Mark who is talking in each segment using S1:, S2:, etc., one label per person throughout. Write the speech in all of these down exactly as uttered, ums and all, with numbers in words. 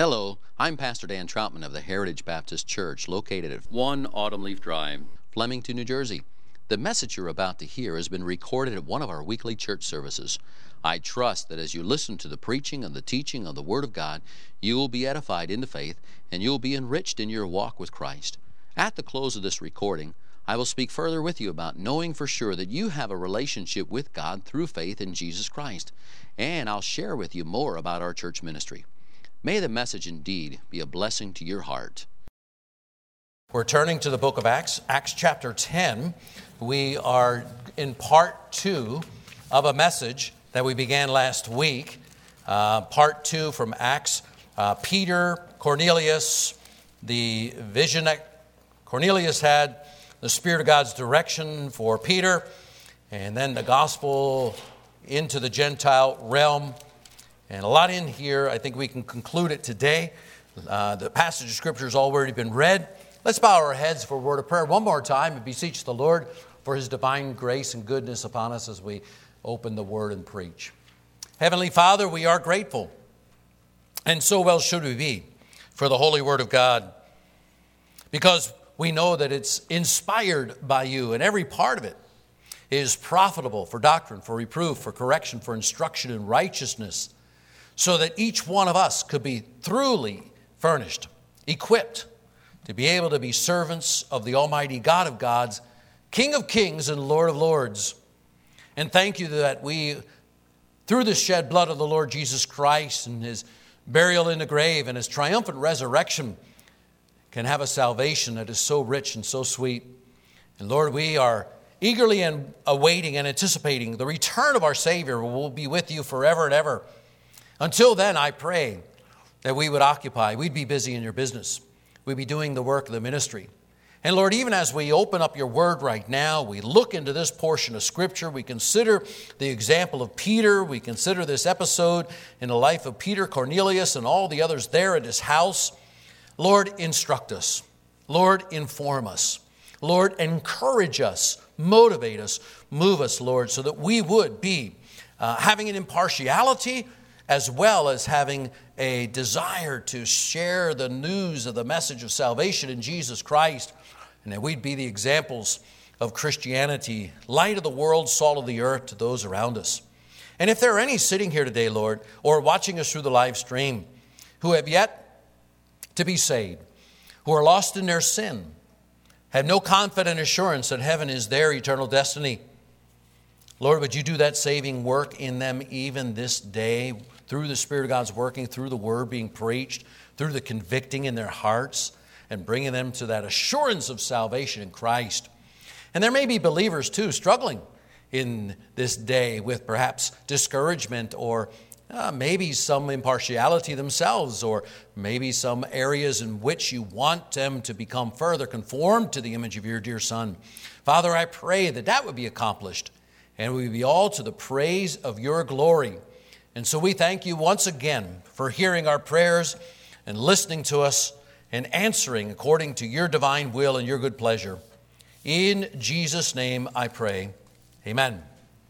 S1: Hello, I'm Pastor Dan Troutman of the Heritage Baptist Church, located at one Autumn Leaf Drive, Flemington, New Jersey. The message you're about to hear has been recorded at one of our weekly church services. I trust that as you listen to the preaching and the teaching of the Word of God, you will be edified into faith and you will be enriched in your walk with Christ. At the close of this recording, I will speak further with you about knowing for sure that you have a relationship with God through faith in Jesus Christ. And I'll share with you more about our church ministry. May the message indeed be a blessing to your heart.
S2: We're turning to the book of Acts, Acts chapter ten. We are in part two of a message that we began last week. Uh, part two from Acts. Uh, Peter, Cornelius, the vision that Cornelius had, the Spirit of God's direction for Peter, and then the gospel into the Gentile realm. And a lot in here. I think we can conclude it today. Uh, the passage of Scripture has already been read. Let's bow our heads for a word of prayer one more time and beseech the Lord for His divine grace and goodness upon us as we open the Word and preach. Heavenly Father, we are grateful, and so well should we be, for the holy Word of God, because we know that it's inspired by You, and every part of it is profitable for doctrine, for reproof, for correction, for instruction in righteousness, so that each one of us could be truly furnished, equipped to be able to be servants of the Almighty God of gods, King of kings and Lord of lords. And thank You that we, through the shed blood of the Lord Jesus Christ and His burial in the grave and His triumphant resurrection, can have a salvation that is so rich and so sweet. And Lord, we are eagerly and awaiting and anticipating the return of our Savior. We'll be with You forever and ever. Until then, I pray that we would occupy, we'd be busy in Your business. We'd be doing the work of the ministry. And Lord, even as we open up Your word right now, we look into this portion of Scripture, we consider the example of Peter, we consider this episode in the life of Peter, Cornelius, and all the others there at his house. Lord, instruct us. Lord, inform us. Lord, encourage us, motivate us, move us, Lord, so that we would be uh, having an impartiality as well as having a desire to share the news of the message of salvation in Jesus Christ, and that we'd be the examples of Christianity, light of the world, salt of the earth to those around us. And if there are any sitting here today, Lord, or watching us through the live stream, who have yet to be saved, who are lost in their sin, have no confident assurance that heaven is their eternal destiny, Lord, would You do that saving work in them even this day through the Spirit of God's working, through the Word being preached, through the convicting in their hearts and bringing them to that assurance of salvation in Christ. And there may be believers too struggling in this day with perhaps discouragement or uh, maybe some impartiality themselves, or maybe some areas in which You want them to become further conformed to the image of Your dear Son. Father, I pray that that would be accomplished and we would be all to the praise of Your glory. And so we thank You once again for hearing our prayers and listening to us and answering according to Your divine will and Your good pleasure. In Jesus' name I pray. Amen.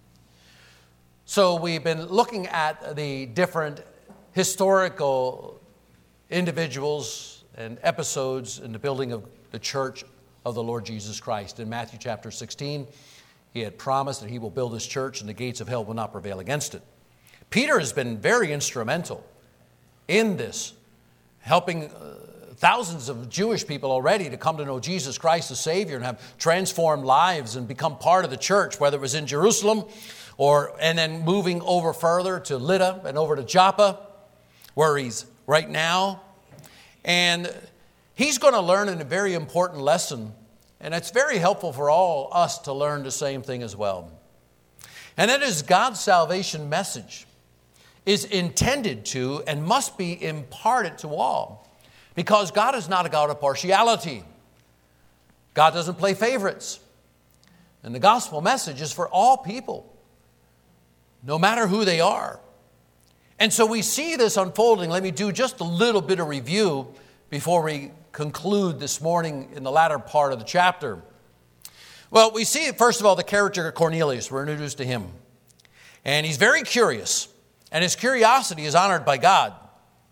S2: So we've been looking at the different historical individuals and episodes in the building of the church of the Lord Jesus Christ. In Matthew chapter sixteen, He had promised that He will build His church and the gates of hell will not prevail against it. Peter has been very instrumental in this, helping uh, thousands of Jewish people already to come to know Jesus Christ as Savior and have transformed lives and become part of the church, whether it was in Jerusalem or and then moving over further to Lydda and over to Joppa, where he's right now. And he's going to learn a very important lesson, and it's very helpful for all us to learn the same thing as well. And that is God's salvation message is intended to and must be imparted to all, because God is not a God of partiality. God doesn't play favorites. And the gospel message is for all people, no matter who they are. And so we see this unfolding. Let me do just a little bit of review before we conclude this morning in the latter part of the chapter. Well, we see, first of all, the character of Cornelius. We're introduced to him. And he's very curious. And his curiosity is honored by God.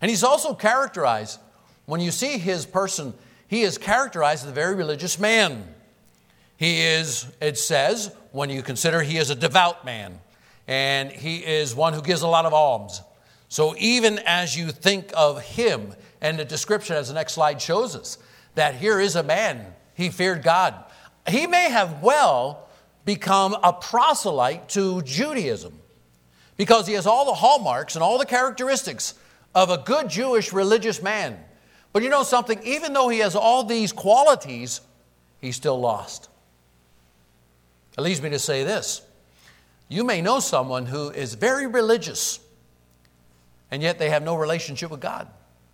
S2: And he's also characterized, when you see his person, he is characterized as a very religious man. He is, it says, when you consider he is a devout man, and he is one who gives a lot of alms. So even as you think of him, and the description as the next slide shows us, that here is a man, he feared God. He may have well become a proselyte to Judaism, because he has all the hallmarks and all the characteristics of a good Jewish religious man. But you know something? Even though he has all these qualities, he's still lost. It leads me to say this. You may know someone who is very religious, and yet they have no relationship with God.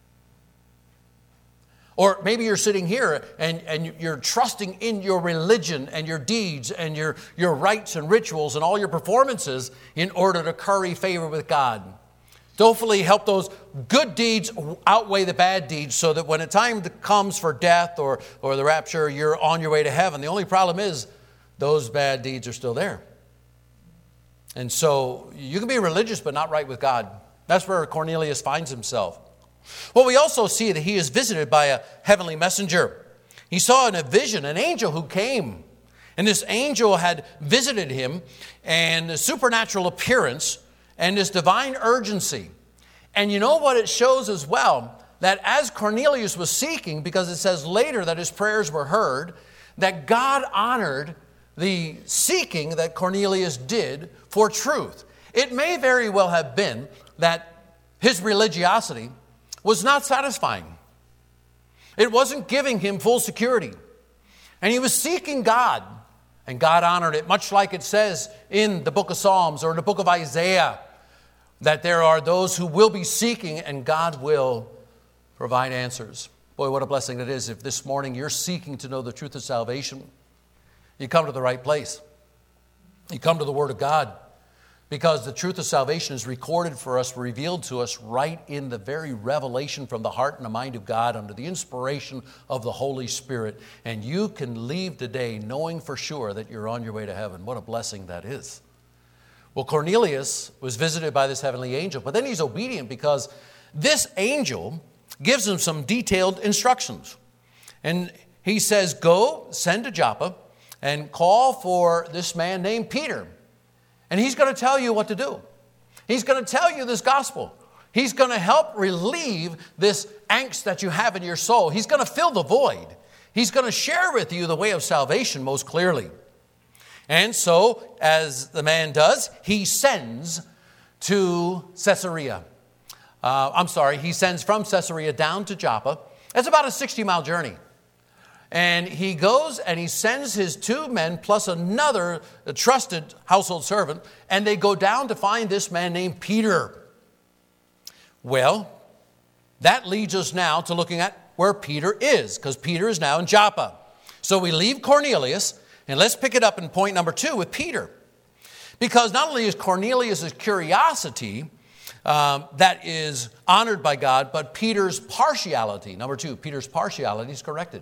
S2: Or maybe you're sitting here and, and you're trusting in your religion and your deeds and your, your rites and rituals and all your performances in order to curry favor with God. Hopefully help those good deeds outweigh the bad deeds so that when a time comes for death or, or the rapture, you're on your way to heaven. The only problem is those bad deeds are still there. And so you can be religious but not right with God. That's where Cornelius finds himself. Well, we also see that he is visited by a heavenly messenger. He saw in a vision an angel who came. And this angel had visited him, and the supernatural appearance and this divine urgency. And you know what it shows as well? That as Cornelius was seeking, because it says later that his prayers were heard, that God honored the seeking that Cornelius did for truth. It may very well have been that his religiosity was not satisfying. It wasn't giving him full security. And he was seeking God, and God honored it, much like it says in the book of Psalms or in the book of Isaiah, that there are those who will be seeking and God will provide answers. Boy, what a blessing it is if this morning you're seeking to know the truth of salvation. You come to the right place. You come to the Word of God, because the truth of salvation is recorded for us, revealed to us right in the very revelation from the heart and the mind of God under the inspiration of the Holy Spirit. And you can leave today knowing for sure that you're on your way to heaven. What a blessing that is. Well, Cornelius was visited by this heavenly angel, but then he's obedient because this angel gives him some detailed instructions. And he says, go, send to Joppa, and call for this man named Peter. And he's going to tell you what to do. He's going to tell you this gospel. He's going to help relieve this angst that you have in your soul. He's going to fill the void. He's going to share with you the way of salvation most clearly. And so, as the man does, he sends to Caesarea. Uh, I'm sorry, he sends from Caesarea down to Joppa. It's about a sixty-mile journey. And he goes and he sends his two men plus another trusted household servant, and they go down to find this man named Peter. Well, that leads us now to looking at where Peter is, because Peter is now in Joppa. So we leave Cornelius, and let's pick it up in point number two with Peter. Because not only is Cornelius' curiosity um, that is honored by God, but Peter's partiality, number two, Peter's partiality is corrected.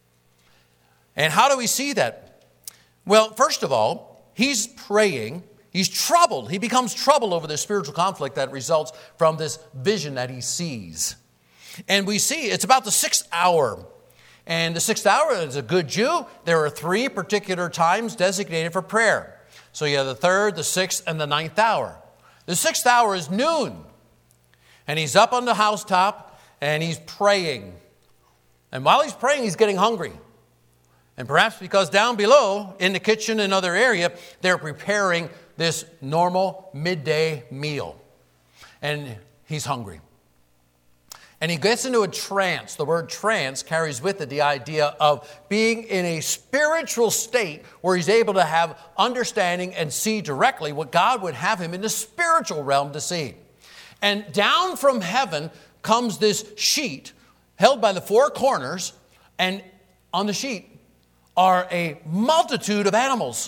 S2: And how do we see that? Well, first of all, he's praying. He's troubled. He becomes troubled over the spiritual conflict that results from this vision that he sees. And we see it's about the sixth hour. And the sixth hour is a good Jew. There are three particular times designated for prayer. So you have the third, the sixth, and the ninth hour. The sixth hour is noon. And he's up on the housetop and he's praying. And while he's praying, he's getting hungry. And perhaps because down below, in the kitchen and other area, they're preparing this normal midday meal. And he's hungry. And he gets into a trance. The word trance carries with it the idea of being in a spiritual state where he's able to have understanding and see directly what God would have him in the spiritual realm to see. And down from heaven comes this sheet held by the four corners, and on the sheet are a multitude of animals,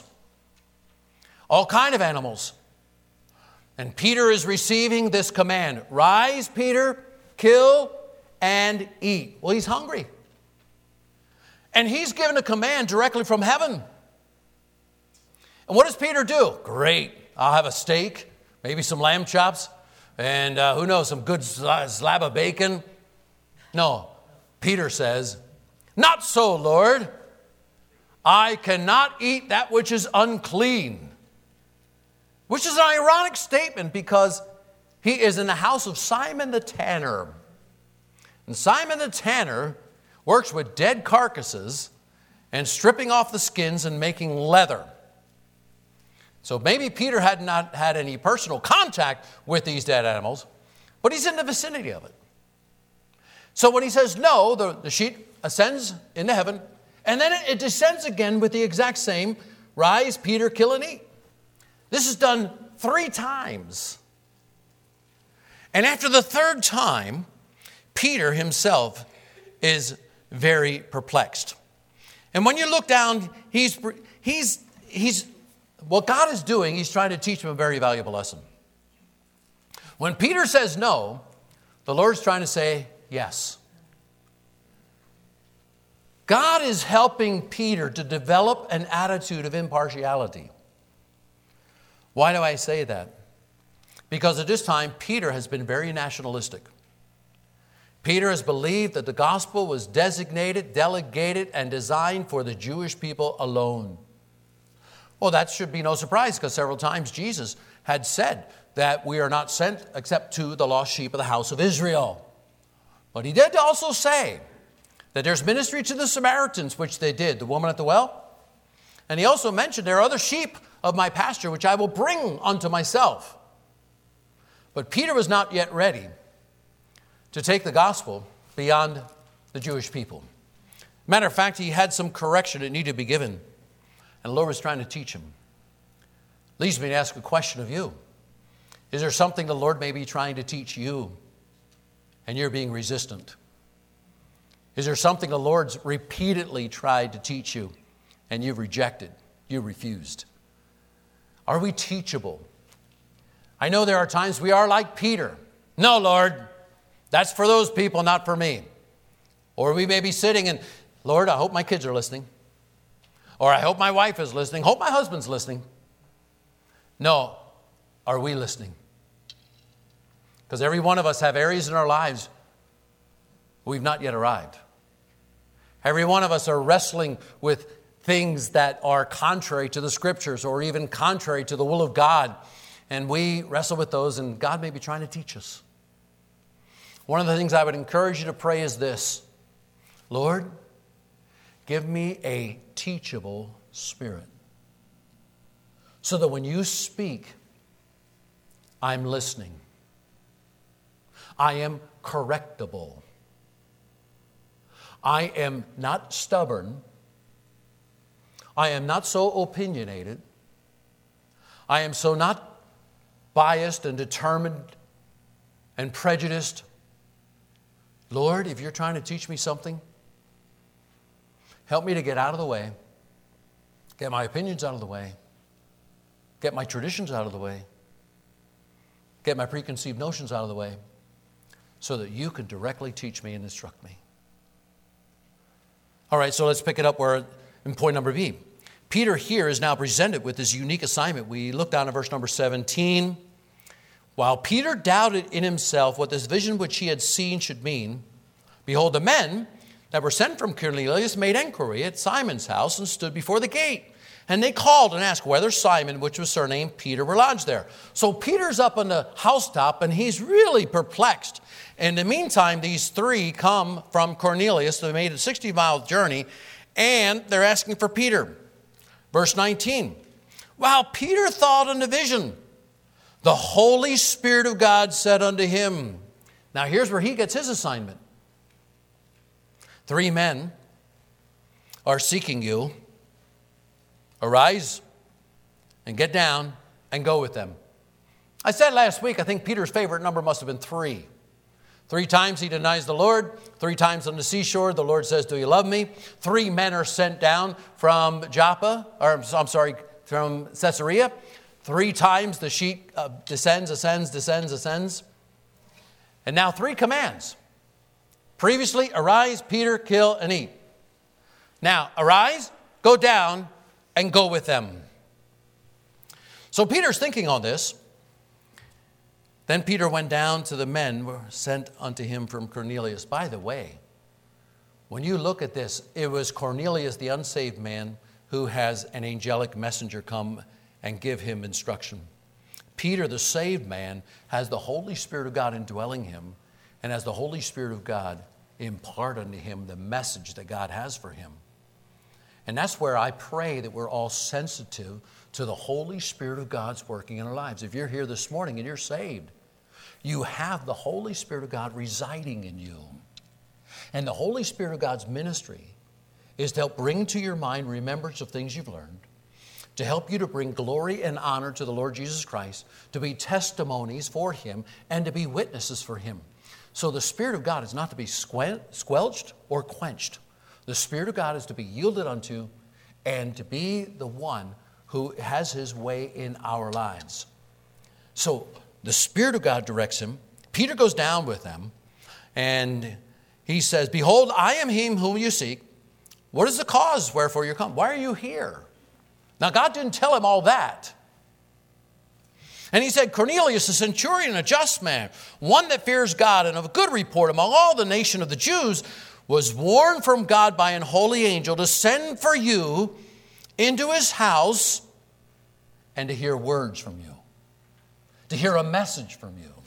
S2: all kind of animals. And Peter is receiving this command, rise, Peter, kill and eat. Well, he's hungry. And he's given a command directly from heaven. And what does Peter do? Great, I'll have a steak, maybe some lamb chops, and uh, who knows, some good slab of bacon. No, Peter says, not so, Lord. I cannot eat that which is unclean. Which is an ironic statement because he is in the house of Simon the tanner. And Simon the tanner works with dead carcasses and stripping off the skins and making leather. So maybe Peter had not had any personal contact with these dead animals, but he's in the vicinity of it. So when he says no, the, the sheet ascends into heaven, and then it, it descends again with the exact same, rise, Peter, kill and eat. This is done three times. And after the third time, Peter himself is very perplexed. And when you look down, he's, he's, he's, what God is doing, he's trying to teach him a very valuable lesson. When Peter says no, the Lord's trying to say yes. God is helping Peter to develop an attitude of impartiality. Why do I say that? Because at this time, Peter has been very nationalistic. Peter has believed that the gospel was designated, delegated, and designed for the Jewish people alone. Well, that should be no surprise because several times Jesus had said that we are not sent except to the lost sheep of the house of Israel. But he did also say that there's ministry to the Samaritans, which they did, the woman at the well. And he also mentioned there are other sheep of my pasture which I will bring unto myself. But Peter was not yet ready to take the gospel beyond the Jewish people. Matter of fact, he had some correction that needed to be given. And the Lord was trying to teach him. Leads me to ask a question of you. Is there something the Lord may be trying to teach you and you're being resistant? Is there something the Lord's repeatedly tried to teach you and you've rejected, you refused? Are we teachable? I know there are times we are like Peter. No, Lord, that's for those people, not for me. Or we may be sitting and, Lord, I hope my kids are listening. Or I hope my wife is listening. Hope my husband's listening. No, are we listening? Because every one of us have areas in our lives we've not yet arrived. Every one of us are wrestling with things that are contrary to the Scriptures or even contrary to the will of God. And we wrestle with those, and God may be trying to teach us. One of the things I would encourage you to pray is this: Lord, give me a teachable spirit, so that when you speak, I'm listening. I am correctable. I am not stubborn. I am not so opinionated. I am so not biased and determined and prejudiced. Lord, if you're trying to teach me something, help me to get out of the way, get my opinions out of the way, get my traditions out of the way, get my preconceived notions out of the way, so that you can directly teach me and instruct me. All right, so let's pick it up where in point number B. Peter here is now presented with this unique assignment. We look down at verse number seventeen. While Peter doubted in himself what this vision which he had seen should mean, behold, the men that were sent from Cornelius made inquiry at Simon's house and stood before the gate. And they called and asked whether Simon, which was surnamed Peter, were lodged there. So Peter's up on the housetop and he's really perplexed. In the meantime, these three come from Cornelius. They made a sixty-mile journey and they're asking for Peter. Verse nineteen, while Peter thought on the vision, the Holy Spirit of God said unto him. Now here's where he gets his assignment. Three men are seeking you. Arise and get down and go with them. I said last week, I think Peter's favorite number must have been three. Three times he denies the Lord. Three times on the seashore, the Lord says, do you love me? Three men are sent down from Joppa, or I'm sorry, from Caesarea. Three times the sheet uh, descends, ascends, descends, ascends. And now three commands. Previously, arise, Peter, kill, and eat. Now, arise, go down, and go with them. So Peter's thinking on this. Then Peter went down to the men who were sent unto him from Cornelius. By the way, when you look at this, it was Cornelius, the unsaved man, who has an angelic messenger come and give him instruction. Peter, the saved man, has the Holy Spirit of God indwelling him, and has the Holy Spirit of God impart unto him the message that God has for him. And that's where I pray that we're all sensitive to the Holy Spirit of God's working in our lives. If you're here this morning and you're saved, you have the Holy Spirit of God residing in you. And the Holy Spirit of God's ministry is to help bring to your mind remembrance of things you've learned, to help you to bring glory and honor to the Lord Jesus Christ, to be testimonies for Him, and to be witnesses for Him. So the Spirit of God is not to be squelched or quenched. The Spirit of God is to be yielded unto and to be the one who has His way in our lives. So the Spirit of God directs him. Peter goes down with them, and he says, "Behold, I am him whom you seek. What is the cause wherefore you come? Why are you here?" Now, God didn't tell him all that. And he said, "Cornelius, a centurion, a just man, one that fears God and of good report among all the nation of the Jews, was warned from God by an holy angel to send for you into his house and to hear words from you, to hear a message from you."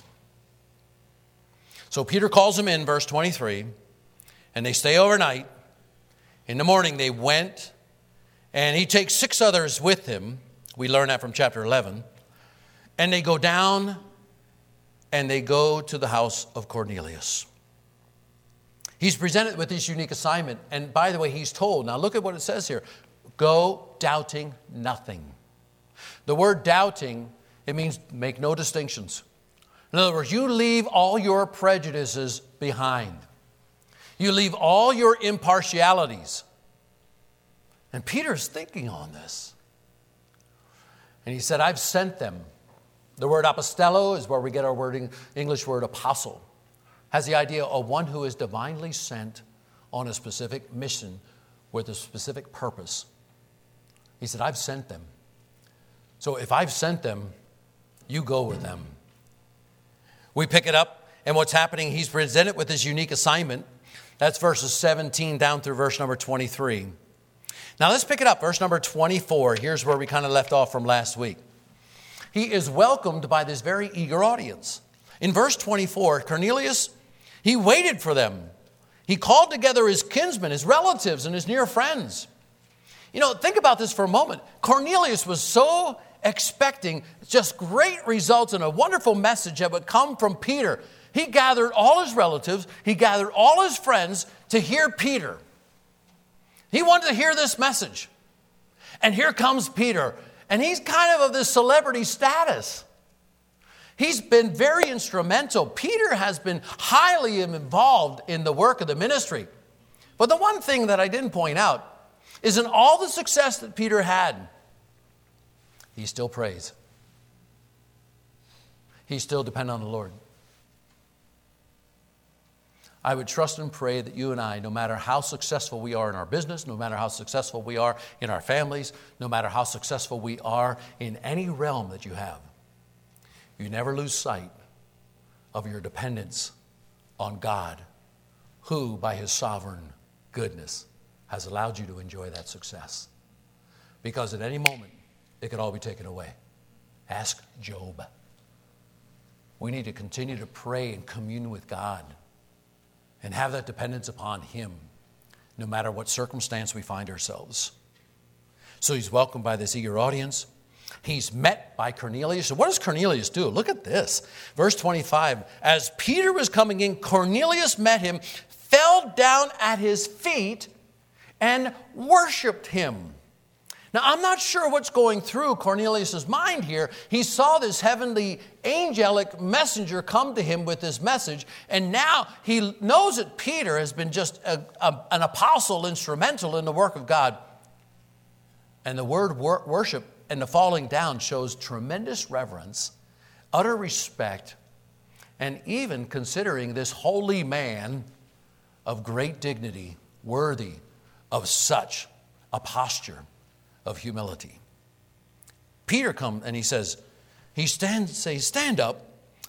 S2: So Peter calls him in, verse twenty-three, and they stay overnight. In the morning they went, and he takes six others with him. We learn that from chapter eleven. And they go down, and they go to the house of Cornelius. He's presented with this unique assignment. And by the way, he's told, now look at what it says here, go doubting nothing. The word doubting, it means make no distinctions. In other words, you leave all your prejudices behind. You leave all your impartialities. And Peter's thinking on this. And he said, I've sent them. The word apostello is where we get our word, English word apostle. Has the idea of one who is divinely sent on a specific mission with a specific purpose. He said, I've sent them. So if I've sent them, you go with them. We pick it up, and what's happening, he's presented with this unique assignment. That's verses seventeen down through verse number twenty-three. Now let's pick it up, verse number twenty-four. Here's where we kind of left off from last week. He is welcomed by this very eager audience. In verse twenty-four, Cornelius, he waited for them. He called together his kinsmen, his relatives, and his near friends. You know, think about this for a moment. Cornelius was so expecting just great results and a wonderful message that would come from Peter. He gathered all his relatives, he gathered all his friends to hear Peter. He wanted to hear this message. And here comes Peter. And he's kind of of this celebrity status. He's been very instrumental. Peter has been highly involved in the work of the ministry. But the one thing that I didn't point out is in all the success that Peter had, he still prays. He still depends on the Lord. I would trust and pray that you and I, no matter how successful we are in our business, no matter how successful we are in our families, no matter how successful we are in any realm that you have, you never lose sight of your dependence on God, who by His sovereign goodness has allowed you to enjoy that success. Because at any moment, it could all be taken away. Ask Job. We need to continue to pray and commune with God and have that dependence upon Him, no matter what circumstance we find ourselves. So he's welcomed by this eager audience. He's met by Cornelius. And what does Cornelius do? Look at this. Verse twenty-five. As Peter was coming in, Cornelius met him, fell down at his feet, and worshiped him. Now, I'm not sure what's going through Cornelius' mind here. He saw this heavenly angelic messenger come to him with this message, and now he knows that Peter has been just a, a, an apostle instrumental in the work of God. And the word wor- worship and the falling down shows tremendous reverence, utter respect, and even considering this holy man of great dignity, worthy of such a posture of humility. Peter comes and he says, he stands, says, stand up,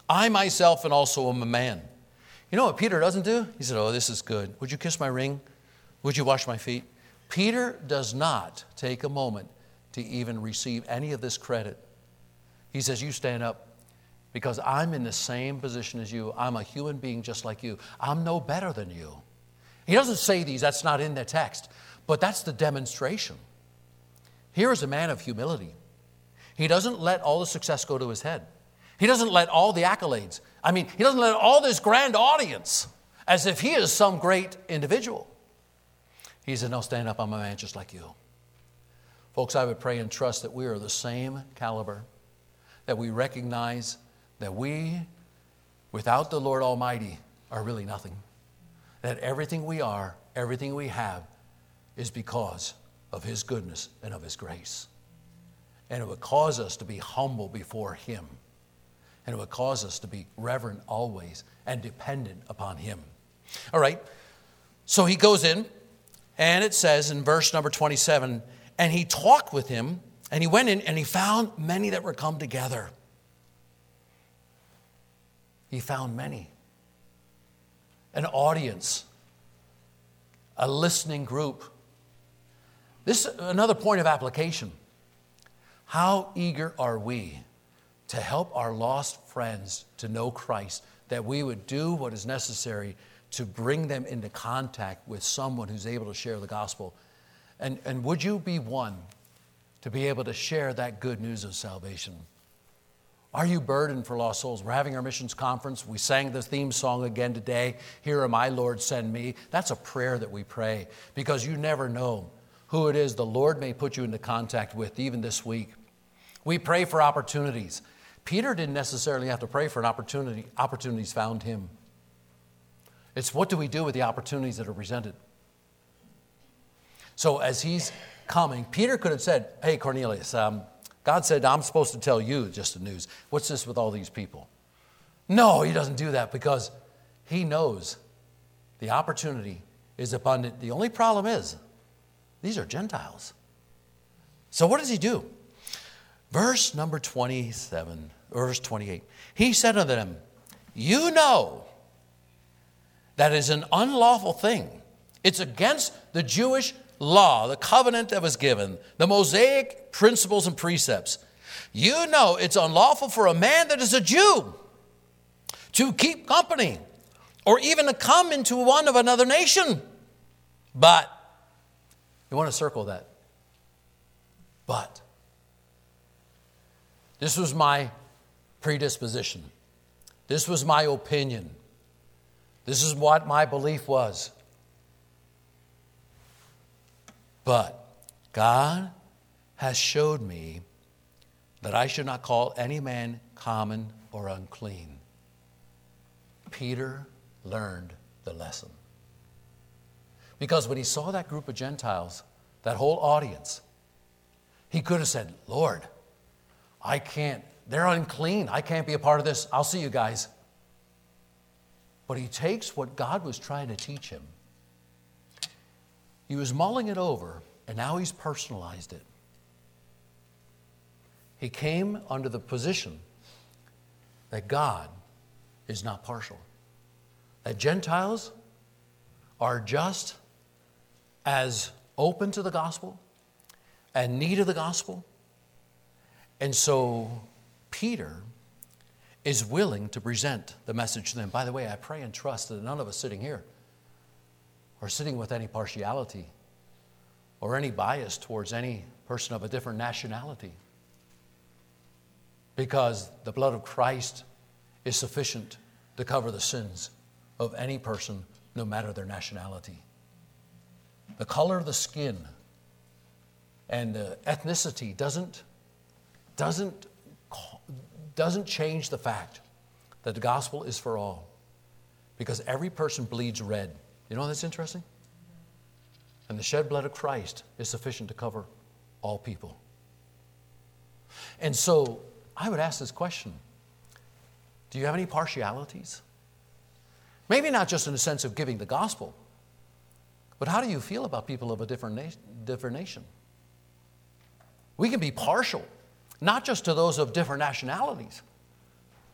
S2: I myself and also am a man. You know what Peter doesn't do? He said, oh, this is good. Would you kiss my ring? Would you wash my feet? Peter does not take a moment to even receive any of this credit. He says, you stand up because I'm in the same position as you. I'm a human being just like you. I'm no better than you. He doesn't say these. That's not in the text. But that's the demonstration. Here is a man of humility. He doesn't let all the success go to his head. He doesn't let all the accolades. I mean, he doesn't let all this grand audience as if he is some great individual. He said, no, stand up. I'm a man just like you. Folks, I would pray and trust that we are the same caliber, that we recognize that we, without the Lord Almighty, are really nothing. That everything we are, everything we have, is because of His goodness and of His grace. And it would cause us to be humble before Him. And it would cause us to be reverent always and dependent upon Him. All right, so he goes in, and it says in verse number twenty-seven, and he talked with him, and he went in, and he found many that were come together. He found many. An audience. A listening group. This is another point of application. How eager are we to help our lost friends to know Christ, that we would do what is necessary to bring them into contact with someone who's able to share the gospel? And, and would you be one to be able to share that good news of salvation? Are you burdened for lost souls? We're having our missions conference. We sang the theme song again today. Here am I, Lord, send me. That's a prayer that we pray because you never know who it is the Lord may put you into contact with even this week. We pray for opportunities. Peter didn't necessarily have to pray for an opportunity. Opportunities found him. It's what do we do with the opportunities that are presented? So as he's coming, Peter could have said, hey, Cornelius, um, God said, I'm supposed to tell you just the news. What's this with all these people? No, he doesn't do that because he knows the opportunity is abundant. The only problem is these are Gentiles. So what does he do? Verse number twenty-seven, verse twenty-eight. He said unto them, you know that is an unlawful thing. It's against the Jewish law, the covenant that was given, the Mosaic principles and precepts. You know it's unlawful for a man that is a Jew to keep company or even to come into one of another nation. But, you want to circle that. But, this was my predisposition. This was my opinion. This is what my belief was. But God has showed me that I should not call any man common or unclean. Peter learned the lesson. Because when he saw that group of Gentiles, that whole audience, he could have said, Lord, I can't, they're unclean. I can't be a part of this. I'll see you guys. But he takes what God was trying to teach him. He was mulling it over, and now he's personalized it. He came under the position that God is not partial. That Gentiles are just as open to the gospel and need of the gospel. And so Peter is willing to present the message to them. By the way, I pray and trust that none of us sitting here are sitting with any partiality or any bias towards any person of a different nationality. Because the blood of Christ is sufficient to cover the sins of any person, no matter their nationality. The color of the skin and uh, ethnicity doesn't, doesn't, doesn't change the fact that the gospel is for all. Because every person bleeds red. You know that's interesting? And the shed blood of Christ is sufficient to cover all people. And so I would ask this question. Do you have any partialities? Maybe not just in the sense of giving the gospel, but how do you feel about people of a different, na- different nation? We can be partial, not just to those of different nationalities,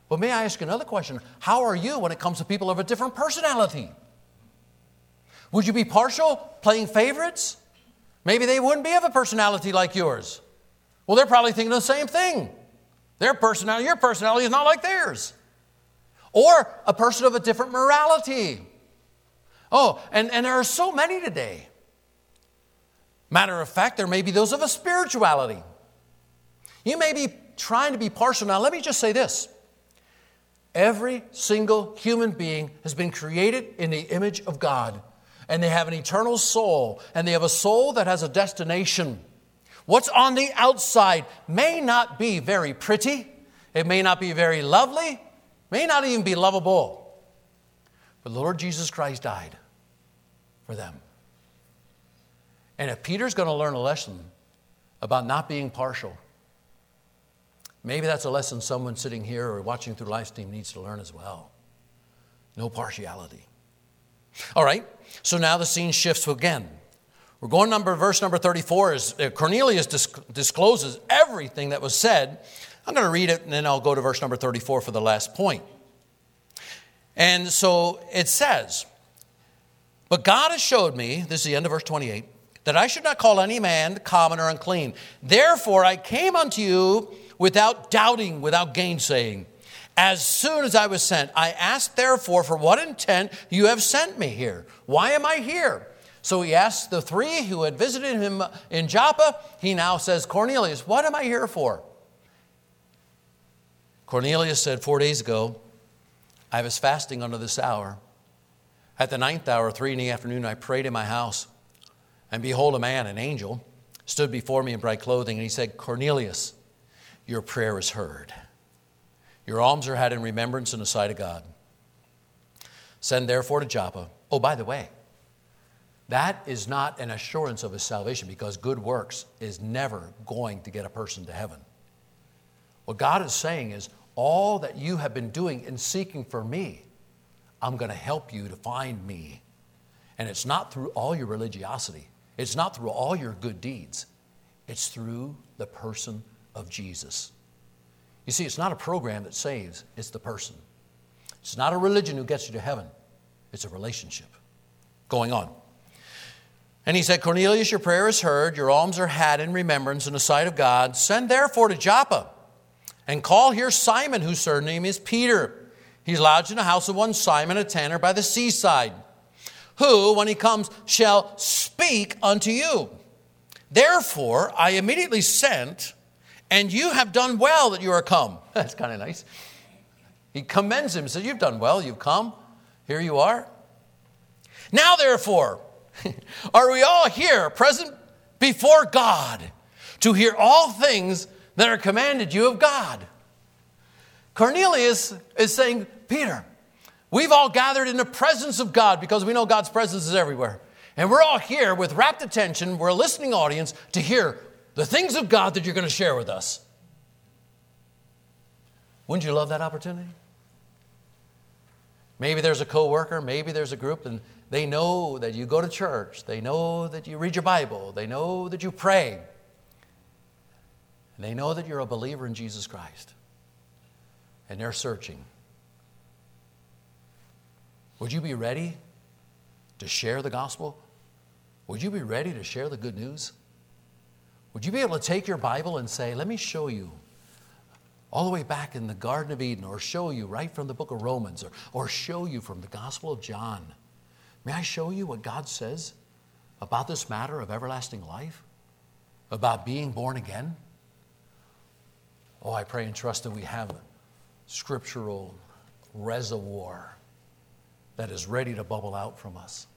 S2: Well, may I ask another question? How are you when it comes to people of a different personality? Would you be partial, playing favorites? Maybe they wouldn't be of a personality like yours. Well, they're probably thinking the same thing. Their personality, your personality is not like theirs. Or a person of a different morality. Oh, and, and there are so many today. Matter of fact, there may be those of a spirituality. You may be trying to be partial. Now, let me just say this. Every single human being has been created in the image of God. And they have an eternal soul. And they have a soul that has a destination. What's on the outside may not be very pretty. It may not be very lovely. May not even be lovable. But the Lord Jesus Christ died for them. And if Peter's going to learn a lesson about not being partial, maybe that's a lesson someone sitting here or watching through live stream needs to learn as well. No partiality. All right, so now the scene shifts again. We're going number, verse number thirty-four is Cornelius disc- discloses everything that was said. I'm going to read it and then I'll go to verse number thirty-four for the last point. And so it says, but God has showed me, this is the end of verse twenty-eight, that I should not call any man common or unclean. Therefore I came unto you without doubting, without gainsaying. As soon as I was sent, I asked therefore for what intent you have sent me here. Why am I here? So he asked the three who had visited him in Joppa. He now says, Cornelius, what am I here for? Cornelius said, four days ago, I was fasting unto this hour. At the ninth hour, three in the afternoon, I prayed in my house. And behold, a man, an angel, stood before me in bright clothing. And he said, Cornelius, your prayer is heard. Your alms are had in remembrance in the sight of God. Send therefore to Joppa. Oh, by the way, that is not an assurance of his salvation because good works is never going to get a person to heaven. What God is saying is all that you have been doing in seeking for me, I'm going to help you to find me. And it's not through all your religiosity. It's not through all your good deeds. It's through the person of Jesus. You see, it's not a program that saves, it's the person. It's not a religion who gets you to heaven. It's a relationship. Going on. And he said, Cornelius, your prayer is heard. Your alms are had in remembrance in the sight of God. Send therefore to Joppa and call here Simon, whose surname is Peter. He's lodged in the house of one Simon, a tanner by the seaside, who, when he comes, shall speak unto you. Therefore, I immediately sent, and you have done well that you are come. That's kind of nice. He commends him, says, you've done well, you've come. Here you are. Now, therefore, are we all here present before God to hear all things that are commanded you of God? Cornelius is saying, Peter, we've all gathered in the presence of God because we know God's presence is everywhere. And we're all here with rapt attention. We're a listening audience to hear the things of God that you're going to share with us. Wouldn't you love that opportunity? Maybe there's a coworker, maybe there's a group, and they know that you go to church. They know that you read your Bible. They know that you pray. And they know that you're a believer in Jesus Christ. And they're searching. Would you be ready to share the gospel? Would you be ready to share the good news? Would you be able to take your Bible and say, let me show you all the way back in the Garden of Eden, or show you right from the book of Romans, or, or show you from the Gospel of John. May I show you what God says about this matter of everlasting life? About being born again? Oh, I pray and trust that we have a scriptural reservoir that is ready to bubble out from us.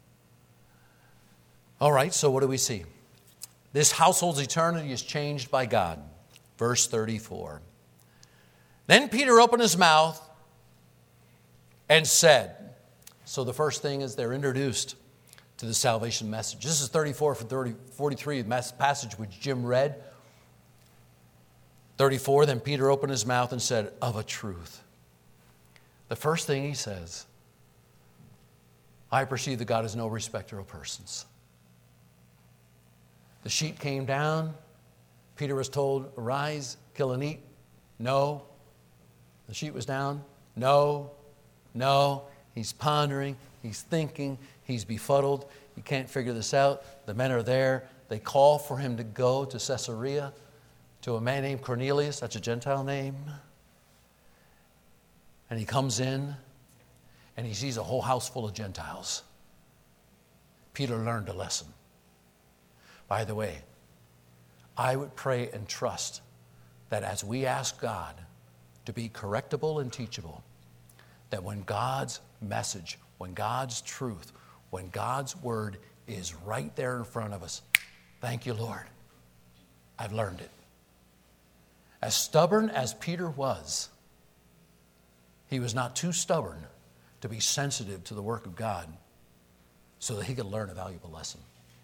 S2: All right, so what do we see? This household's eternity is changed by God. Verse thirty-four. Then Peter opened his mouth and said, so the first thing is they're introduced to the salvation message. This is thirty-four from thirty, forty-three, the passage which Jim read. thirty-four, then Peter opened his mouth and said, of a truth. The first thing he says, I perceive that God is no respecter of persons. The sheet came down. Peter was told, arise, kill and eat. No. The sheet was down? No, no. He's pondering, he's thinking, he's befuddled. He can't figure this out. The men are there. They call for him to go to Caesarea, to a man named Cornelius. That's a Gentile name. And he comes in, and he sees a whole house full of Gentiles. Peter learned a lesson. By the way, I would pray and trust that as we ask God to be correctable and teachable, that when God's message, when God's truth, when God's word is right there in front of us, thank you, Lord, I've learned it. As stubborn as Peter was, he was not too stubborn to be sensitive to the work of God so that he could learn a valuable lesson.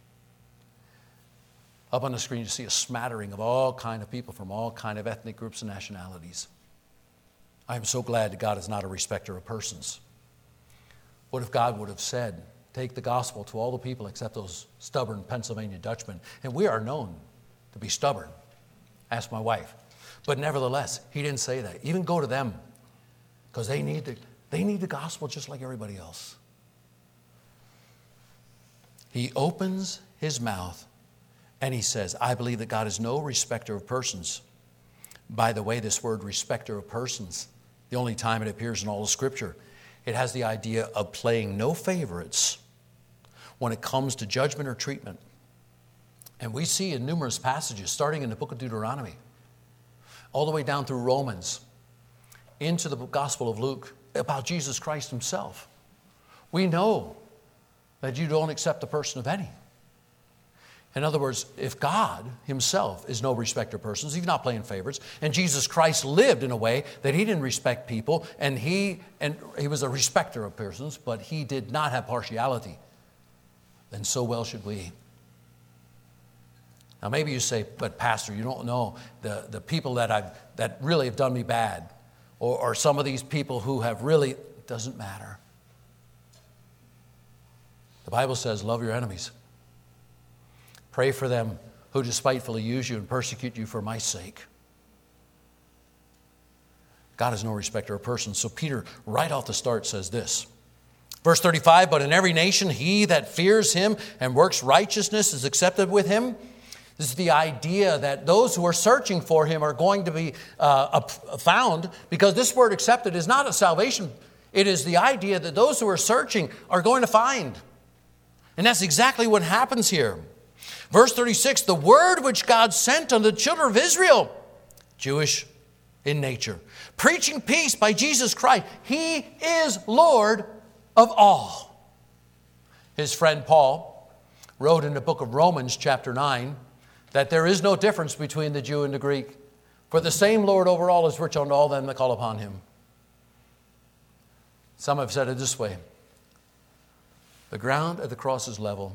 S2: Up on the screen, you see a smattering of all kind of people from all kind of ethnic groups and nationalities. I am so glad that God is not a respecter of persons. What if God would have said, take the gospel to all the people except those stubborn Pennsylvania Dutchmen? And we are known to be stubborn. Ask my wife. But nevertheless, he didn't say that. Even go to them, because they need the, they need the gospel just like everybody else. He opens his mouth and he says, I believe that God is no respecter of persons. By the way, this word respecter of persons, the only time it appears in all of Scripture, it has the idea of playing no favorites when it comes to judgment or treatment. And we see in numerous passages, starting in the book of Deuteronomy, all the way down through Romans, into the Gospel of Luke, about Jesus Christ himself. We know that you don't accept the person of any. In other words, if God himself is no respecter of persons, he's not playing favorites, and Jesus Christ lived in a way that he didn't respect people, and he and he was a respecter of persons, but he did not have partiality, then so well should we. Now maybe you say, but Pastor, you don't know the, the people that I've that really have done me bad, or, or some of these people who have really, it doesn't matter. The Bible says, love your enemies. Pray for them who despitefully use you and persecute you for my sake. God is no respecter of persons. So Peter, right off the start, says this. Verse thirty-five, but in every nation he that fears him and works righteousness is accepted with him. This is the idea that those who are searching for him are going to be uh, found, because this word accepted is not a salvation. It is the idea that those who are searching are going to find. And that's exactly what happens here. Verse thirty-six, the word which God sent unto the children of Israel, Jewish in nature, preaching peace by Jesus Christ. He is Lord of all. His friend Paul wrote in the book of Romans chapter nine that there is no difference between the Jew and the Greek, for the same Lord over all is rich unto all them that call upon him. Some have said it this way. The ground at the cross is level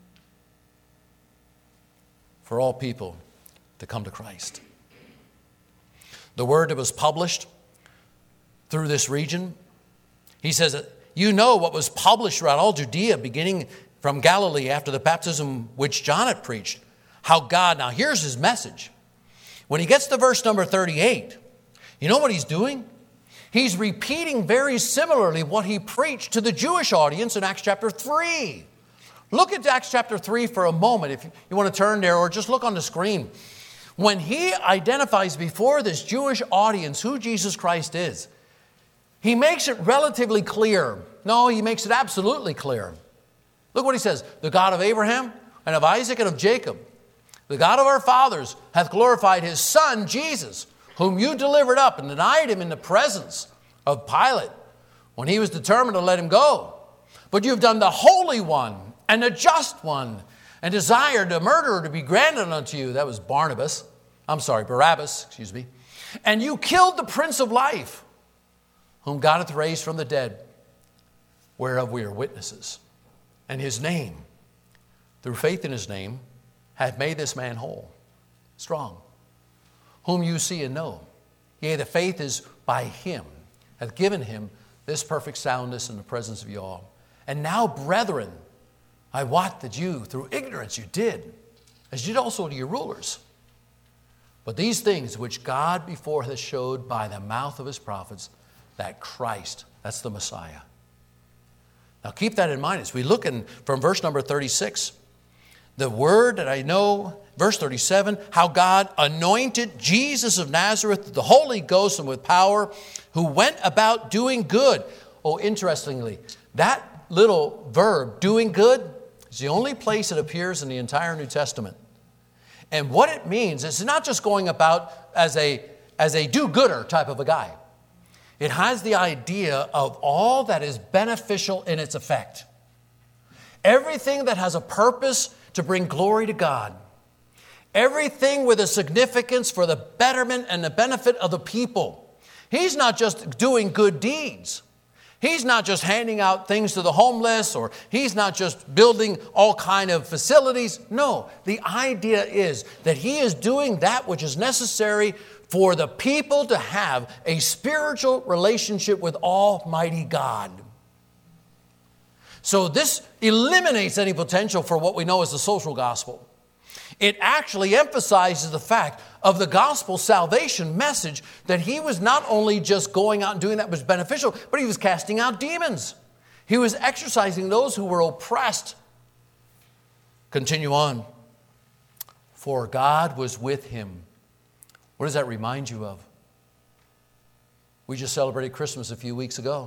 S2: for all people to come to Christ. The word that was published through this region, he says, you know what was published throughout all Judea, beginning from Galilee after the baptism which John had preached, how God, now here's his message. When he gets to verse number thirty-eight, you know what he's doing? He's repeating very similarly what he preached to the Jewish audience in Acts chapter three. Look at Acts chapter three for a moment, if you want to turn there, or just look on the screen. When he identifies before this Jewish audience who Jesus Christ is, he makes it relatively clear. No, he makes it absolutely clear. Look what he says. The God of Abraham and of Isaac and of Jacob, the God of our fathers, hath glorified his Son, Jesus, whom you delivered up and denied him in the presence of Pilate when he was determined to let him go. But you have done the Holy One and the Just One, and desired the murderer to be granted unto you. That was Barnabas. I'm sorry, Barabbas, excuse me. And you killed the Prince of Life, whom God hath raised from the dead, whereof we are witnesses. And his name, through faith in his name, hath made this man whole, strong, whom you see and know. Yea, the faith is by him, hath given him this perfect soundness in the presence of you all. And now, brethren, I wot that you, through ignorance you did, as you did also to your rulers. But these things which God before has showed by the mouth of his prophets, that Christ, that's the Messiah. Now keep that in mind as we look in from verse number thirty-six. The word that I know, verse thirty-seven, how God anointed Jesus of Nazareth with the Holy Ghost and with power, who went about doing good. Oh, interestingly, that little verb, doing good, is the only place it appears in the entire New Testament. And what it means is not just going about as a, as a do-gooder type of a guy. It has the idea of all that is beneficial in its effect. Everything that has a purpose to bring glory to God. Everything with a significance for the betterment and the benefit of the people. He's not just doing good deeds. He's not just handing out things to the homeless, or he's not just building all kind of facilities. No, the idea is that he is doing that which is necessary for the people to have a spiritual relationship with Almighty God. So this eliminates any potential for what we know as the social gospel. It actually emphasizes the fact of the gospel salvation message that he was not only just going out and doing that which was beneficial, but he was casting out demons. He was exorcising those who were oppressed. Continue on. For God was with him. What does that remind you of? We just celebrated Christmas a few weeks ago.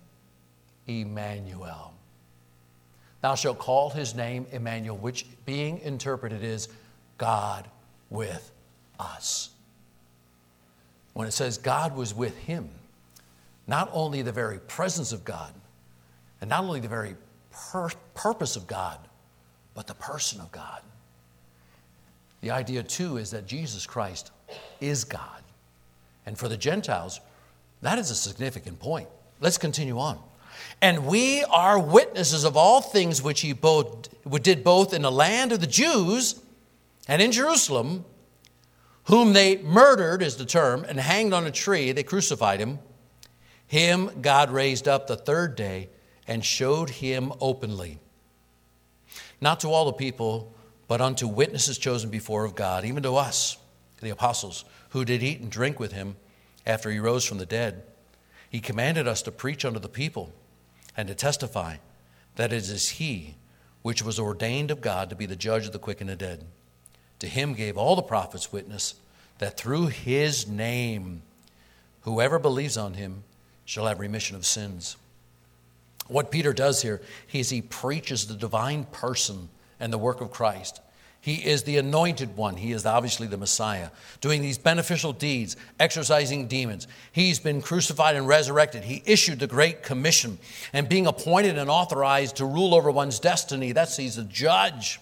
S2: Emmanuel. Thou shalt call his name Emmanuel, which being interpreted is God with us. When it says God was with him, not only the very presence of God, and not only the very pur- purpose of God, but the person of God. The idea, too, is that Jesus Christ is God. And for the Gentiles, that is a significant point. Let's continue on. And we are witnesses of all things which he both did both in the land of the Jews and in Jerusalem, whom they murdered, is the term, and hanged on a tree. They crucified him. Him God raised up the third day and showed him openly. Not to all the people, but unto witnesses chosen before of God, even to us, the apostles, who did eat and drink with him after he rose from the dead. He commanded us to preach unto the people and to testify that it is he which was ordained of God to be the judge of the quick and the dead. To him gave all the prophets witness that through his name whoever believes on him shall have remission of sins. What Peter does here is he preaches the divine person and the work of Christ. He is the anointed one. He is obviously the Messiah, doing these beneficial deeds, exorcising demons. He's been crucified and resurrected. He issued the Great Commission, and being appointed and authorized to rule over one's destiny. That's he's a judge.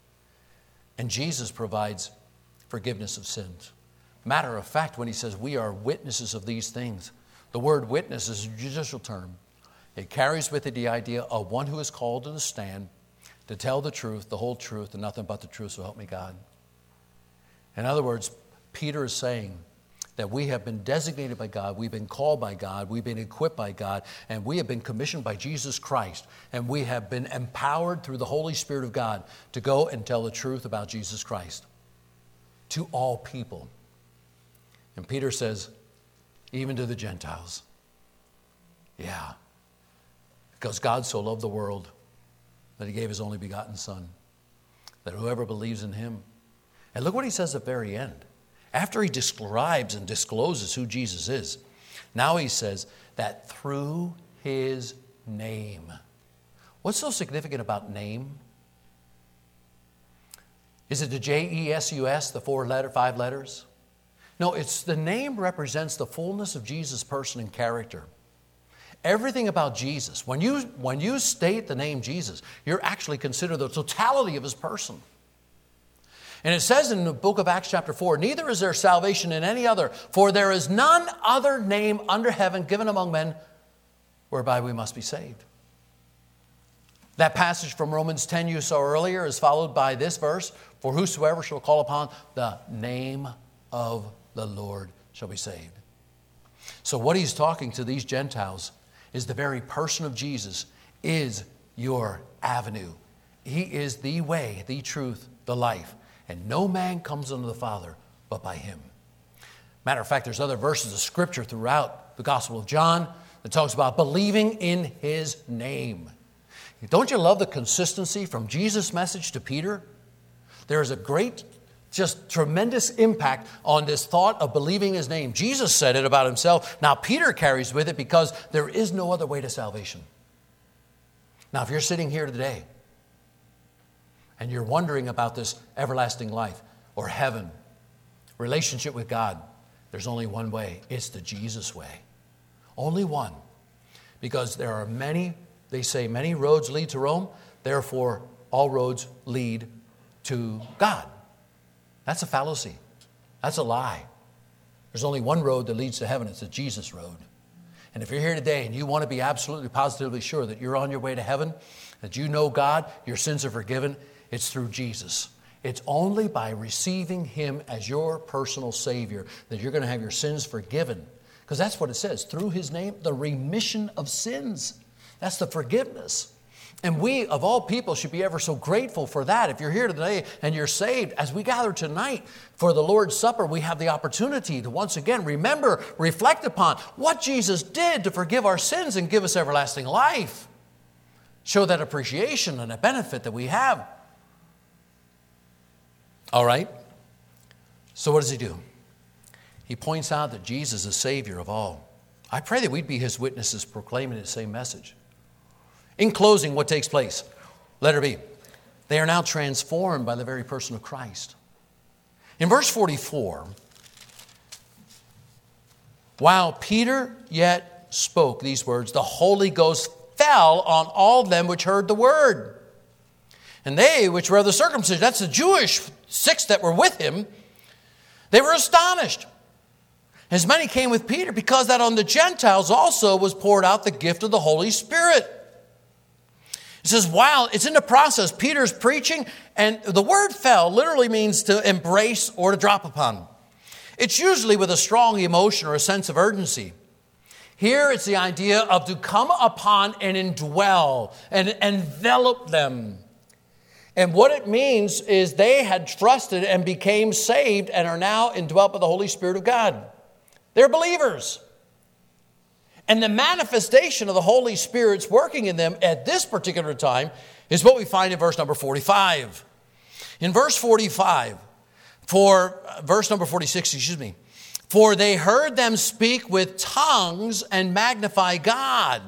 S2: And Jesus provides forgiveness of sins. Matter of fact, when he says we are witnesses of these things, the word witness is a judicial term. It carries with it the idea of one who is called to the stand to tell the truth, the whole truth, and nothing but the truth, so help me God. In other words, Peter is saying that we have been designated by God, we've been called by God, we've been equipped by God, and we have been commissioned by Jesus Christ, and we have been empowered through the Holy Spirit of God to go and tell the truth about Jesus Christ to all people. And Peter says, even to the Gentiles. Yeah. Because God so loved the world that he gave his only begotten Son, that whoever believes in him. And look what he says at the very end. After he describes and discloses who Jesus is, now he says that through his name. What's so significant about name? Is it the J E S U S, the four letter, five letters? No, it's the name represents the fullness of Jesus' person and character. Everything about Jesus, when you, when you state the name Jesus, you're actually considering the totality of his person. And it says in the book of Acts chapter four, neither is there salvation in any other, for there is none other name under heaven given among men whereby we must be saved. That passage from Romans ten you saw earlier is followed by this verse, for whosoever shall call upon the name of the Lord shall be saved. So what he's talking to these Gentiles is the very person of Jesus is your avenue. He is the way, the truth, the life. And no man comes unto the Father but by him. Matter of fact, there's other verses of Scripture throughout the Gospel of John that talks about believing in his name. Don't you love the consistency from Jesus' message to Peter? There is a great, just tremendous impact on this thought of believing his name. Jesus said it about himself. Now Peter carries with it because there is no other way to salvation. Now if you're sitting here today and you're wondering about this everlasting life or heaven, relationship with God, there's only one way. It's the Jesus way. Only one. Because there are many, they say many roads lead to Rome, therefore all roads lead to God. That's a fallacy. That's a lie. There's only one road that leads to heaven. It's the Jesus road. And if you're here today and you want to be absolutely positively sure that you're on your way to heaven, that you know God, your sins are forgiven, it's through Jesus. It's only by receiving him as your personal Savior that you're going to have your sins forgiven. Because that's what it says. Through his name, the remission of sins. That's the forgiveness. And we, of all people, should be ever so grateful for that. If you're here today and you're saved, as we gather tonight for the Lord's Supper, we have the opportunity to once again remember, reflect upon what Jesus did to forgive our sins and give us everlasting life. Show that appreciation and a benefit that we have. All right. So what does he do? He points out that Jesus is Savior of all. I pray that we'd be his witnesses proclaiming the same message. In closing, what takes place? Letter B. They are now transformed by the very person of Christ. In verse forty-four, while Peter yet spoke these words, the Holy Ghost fell on all them which heard the word. And they which were of the circumcision, that's the Jewish six that were with him, they were astonished. As many came with Peter, because that on the Gentiles also was poured out the gift of the Holy Spirit. It says, while it's in the process, Peter's preaching, and the word fell literally means to embrace or to drop upon. It's usually with a strong emotion or a sense of urgency. Here it's the idea of to come upon and indwell and envelop them. And what it means is they had trusted and became saved and are now indwelt by the Holy Spirit of God. They're believers. And the manifestation of the Holy Spirit's working in them at this particular time is what we find in verse number forty-five. In verse forty-five, for verse number forty-six, excuse me, for they heard them speak with tongues and magnify God.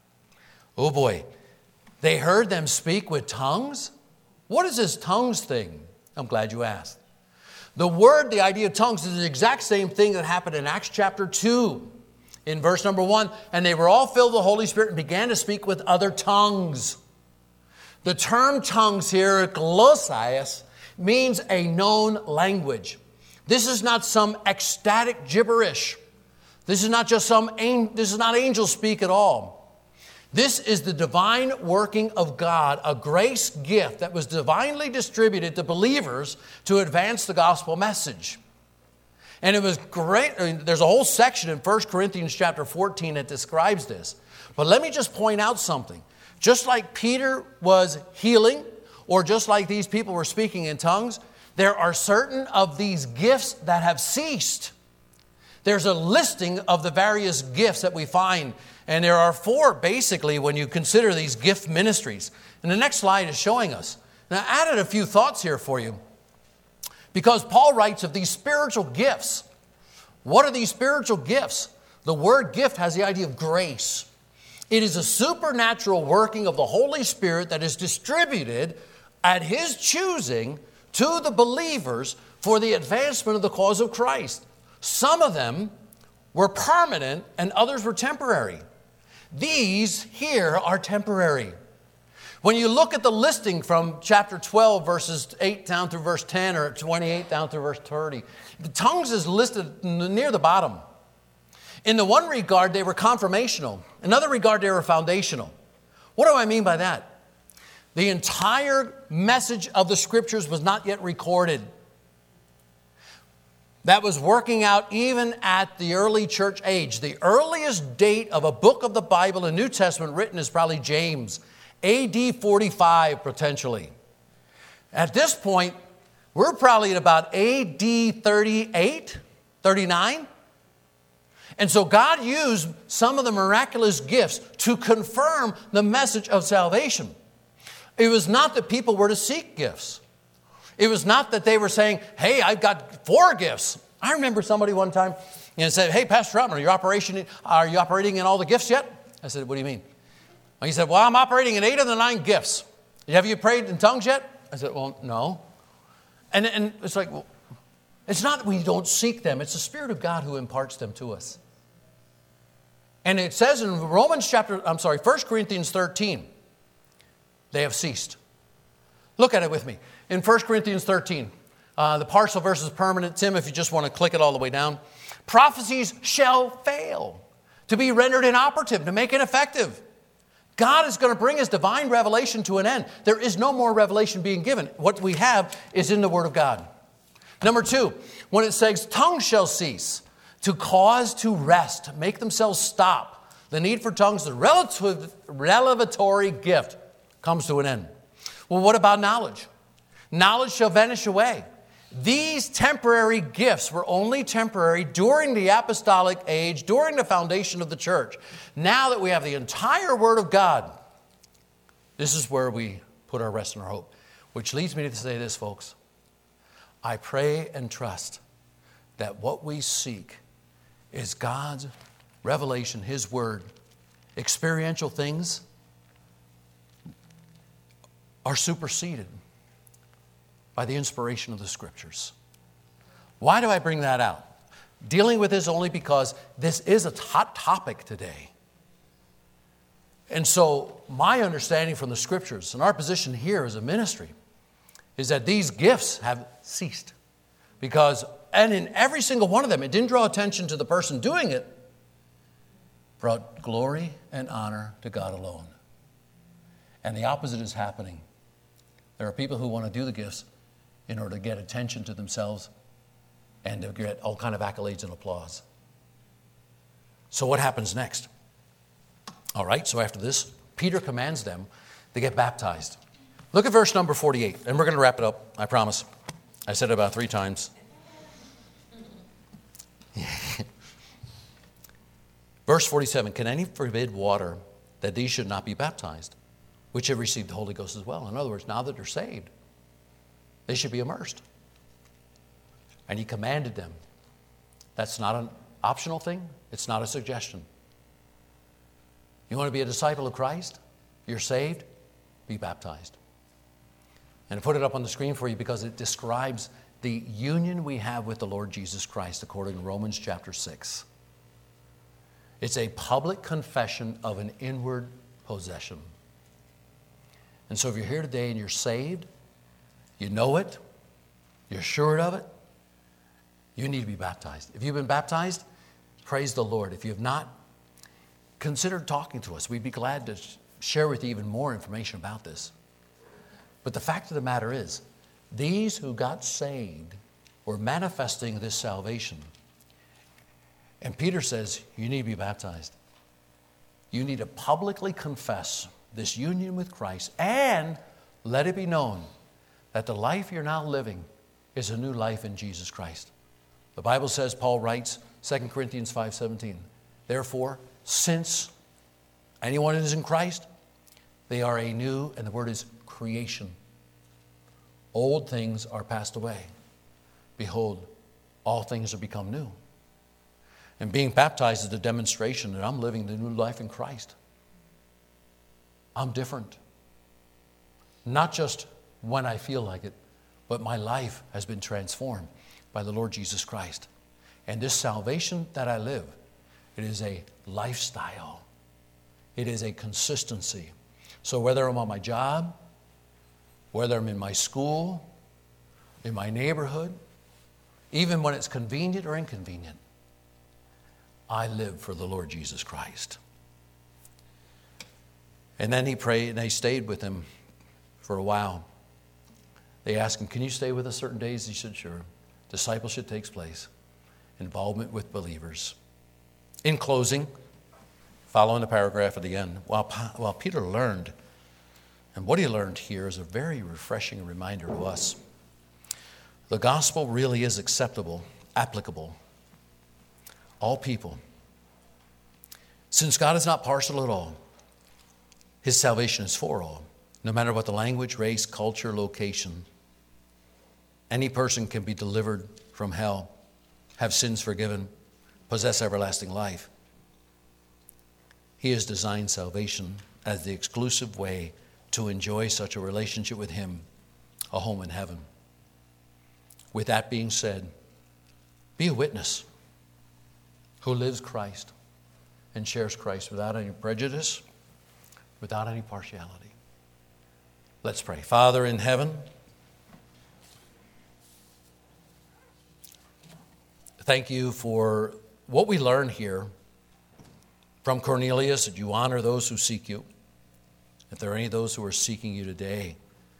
S2: Oh boy, they heard them speak with tongues? What is this tongues thing? I'm glad you asked. The word, the idea of tongues, is the exact same thing that happened in Acts chapter two. In verse number one, and they were all filled with the Holy Spirit and began to speak with other tongues. The term tongues here, glossias, means a known language. This is not some ecstatic gibberish. This is not just some, this is not angel speak at all. This is the divine working of God, a grace gift that was divinely distributed to believers to advance the gospel message. And it was great. I mean, there's a whole section in First Corinthians chapter fourteen that describes this. But let me just point out something. Just like Peter was healing, or just like these people were speaking in tongues, there are certain of these gifts that have ceased. There's a listing of the various gifts that we find. And there are four, basically, when you consider these gift ministries. And the next slide is showing us. Now, I added a few thoughts here for you. Because Paul writes of these spiritual gifts. What are these spiritual gifts? The word gift has the idea of grace. It is a supernatural working of the Holy Spirit that is distributed at His choosing to the believers for the advancement of the cause of Christ. Some of them were permanent and others were temporary. These here are temporary. When you look at the listing from chapter twelve, verses eight down through verse ten, or twenty-eight down through verse thirty, the tongues is listed near the bottom. In the one regard, they were confirmational. In another regard, they were foundational. What do I mean by that? The entire message of the Scriptures was not yet recorded. That was working out even at the early church age. The earliest date of a book of the Bible, a New Testament written, is probably James, A D forty-five potentially. At this point, We're probably at about A D thirty-eight, thirty-nine. And so God used some of the miraculous gifts to confirm the message of salvation. It was not that people were to seek gifts. It was not that they were saying, hey, I've got four gifts. I remember somebody one time you know, said, hey, Pastor Troutman, are you, operation, are you operating in all the gifts yet? I said, what do you mean? He said, well, I'm operating in eight of the nine gifts. Have you prayed in tongues yet? I said, well, no. And, and it's like, well, it's not that we don't seek them. It's the Spirit of God who imparts them to us. And it says in Romans chapter, I'm sorry, First Corinthians thirteen, they have ceased. Look at it with me. In First Corinthians thirteen, uh, the partial versus permanent. Tim, if you just want to click it all the way down. Prophecies shall fail, to be rendered inoperative, to make it effective. God is going to bring His divine revelation to an end. There is no more revelation being given. What we have is in the Word of God. Number two, when it says tongues shall cease, to cause to rest, make themselves stop. The need for tongues, the relative, revelatory gift, comes to an end. Well, what about knowledge? Knowledge shall vanish away. These temporary gifts were only temporary during the apostolic age, during the foundation of the church. Now that we have the entire Word of God, this is where we put our rest and our hope. Which leads me to say this, folks. I pray and trust that what we seek is God's revelation, His Word. Experiential things are superseded by the inspiration of the Scriptures. Why do I bring that out? Dealing with this only because this is a hot topic today. And so my understanding from the Scriptures and our position here as a ministry is that these gifts have ceased. Because, and in every single one of them, it didn't draw attention to the person doing it, brought glory and honor to God alone. And the opposite is happening. There are people who want to do the gifts in order to get attention to themselves and to get all kind of accolades and applause. So what happens next? All right, so after this, Peter commands them to get baptized. Look at verse number forty-eight, and we're going to wrap it up, I promise. I said it about three times. Verse forty-seven, can any forbid water that these should not be baptized, which have received the Holy Ghost as well? In other words, now that they're saved, they should be immersed. And he commanded them. That's not an optional thing. It's not a suggestion. You want to be a disciple of Christ? You're saved? Be baptized. And I put it up on the screen for you because it describes the union we have with the Lord Jesus Christ according to Romans chapter six. It's a public confession of an inward possession. And so if you're here today and you're saved, you know it, you're sure of it, you need to be baptized. If you've been baptized, praise the Lord. If you have not, consider talking to us. We'd be glad to share with you even more information about this. But the fact of the matter is, these who got saved were manifesting this salvation. And Peter says, you need to be baptized. You need to publicly confess this union with Christ and let it be known that the life you're now living is a new life in Jesus Christ. The Bible says, Paul writes, Second Corinthians five seventeen, therefore, since anyone is in Christ, they are a new, and the word is creation. Old things are passed away. Behold, all things are become new. And being baptized is a demonstration that I'm living the new life in Christ. I'm different. Not just when I feel like it, but my life has been transformed by the Lord Jesus Christ. And this salvation that I live, it is a lifestyle. It is a consistency. So whether I'm on my job, whether I'm in my school, in my neighborhood, even when it's convenient or inconvenient, I live for the Lord Jesus Christ. And then he prayed, and they stayed with him for a while. They asked him, can you stay with us certain days? He said, sure. Discipleship takes place. Involvement with believers. In closing, following the paragraph at the end, while, while Peter learned, and what he learned here is a very refreshing reminder to us. the gospel really is acceptable, applicable, all people. Since God is not partial at all, his salvation is for all, no matter what the language, race, culture, location. Any person can be delivered from hell, have sins forgiven, possess everlasting life. He has designed salvation as the exclusive way to enjoy such a relationship with him, a home in heaven. With that being said, be a witness who lives Christ and shares Christ without any prejudice, without any partiality. Let's pray. Father in heaven, thank you for what we learn here from Cornelius, that you honor those who seek you. If there are any of those who are seeking you today,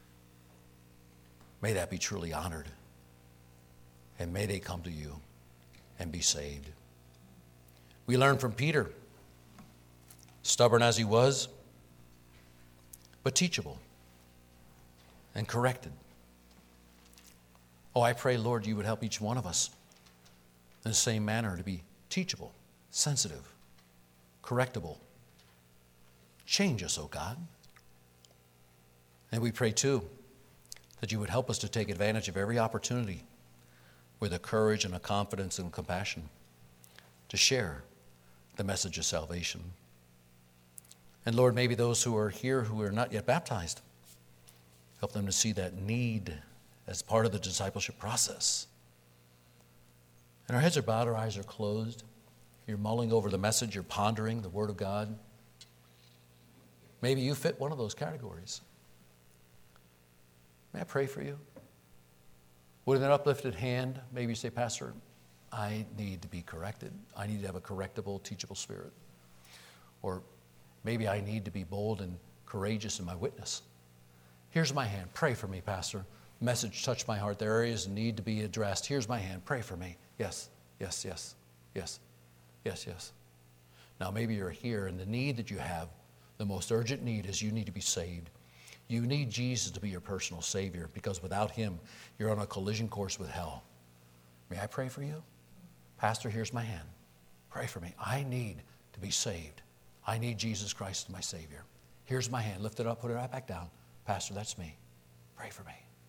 S2: may that be truly honored. And may they come to you and be saved. We learn from Peter, stubborn as he was, but teachable and corrected. Oh, I pray, Lord, you would help each one of us in the same manner to be teachable, sensitive, correctable. Change us, oh God. And we pray, too, that you would help us to take advantage of every opportunity with a courage and a confidence and compassion to share the message of salvation. And Lord, maybe those who are here who are not yet baptized, help them to see that need as part of the discipleship process. And our heads are bowed, our eyes are closed. You're mulling over the message, you're pondering the Word of God. Maybe you fit one of those categories. May I pray for you? With an uplifted hand, maybe you say, Pastor, I need to be corrected. I need to have a correctable, teachable spirit. Or maybe I need to be bold and courageous in my witness. Here's my hand. Pray for me, Pastor. Message touched my heart. There are areas that need to be addressed. Here's my hand. Pray for me. Yes, yes, yes, yes, yes, yes. Now maybe you're here and the need that you have, the most urgent need is you need to be saved. You need Jesus to be your personal Savior, because without him, you're on a collision course with hell. May I pray for you? Pastor, here's my hand. Pray for me. I need to be saved. I need Jesus Christ as my Savior. Here's my hand. Lift it up, put it right back down. Pastor, that's me. Pray for me.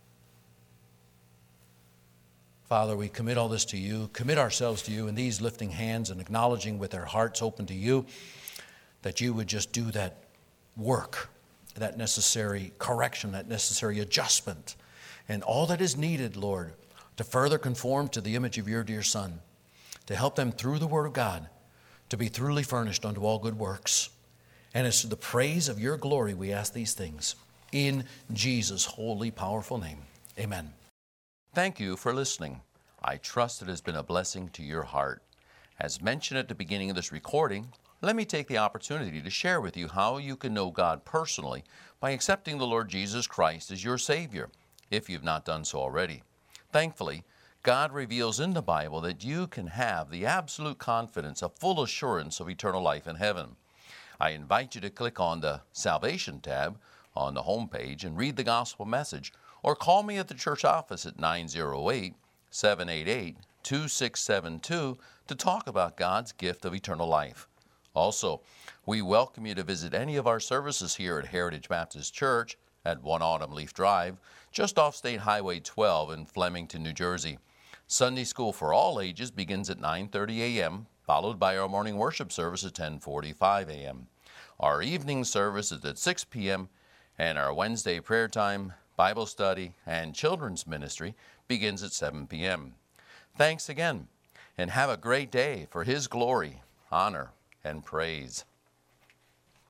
S2: Father, we commit all this to you, commit ourselves to you in these lifting hands and acknowledging with our hearts open to you that you would just do that work, that necessary correction, that necessary adjustment, and all that is needed, Lord, to further conform to the image of your dear Son, to help them through the Word of God to be thoroughly furnished unto all good works. And it's to the praise of your glory we ask these things. In Jesus' holy, powerful name, amen.
S1: Thank you for listening. I trust it has been a blessing to your heart. As mentioned at the beginning of this recording, let me take the opportunity to share with you how you can know God personally by accepting the Lord Jesus Christ as your Savior, if you've not done so already. Thankfully, God reveals in the Bible that you can have the absolute confidence, a full assurance of eternal life in heaven. I invite you to click on the Salvation tab on the home page and read the gospel message, or call me at the church office at nine oh eight, seven eight eight, two six seven two to talk about God's gift of eternal life. Also, we welcome you to visit any of our services here at Heritage Baptist Church at one Autumn Leaf Drive, just off State Highway twelve in Flemington, New Jersey. Sunday school for all ages begins at nine thirty a.m., followed by our morning worship service at ten forty-five a.m. Our evening service is at six p.m., and our Wednesday prayer time, Bible study, and children's ministry begins at seven p.m. Thanks again, and have a great day for His glory, honor, and praise.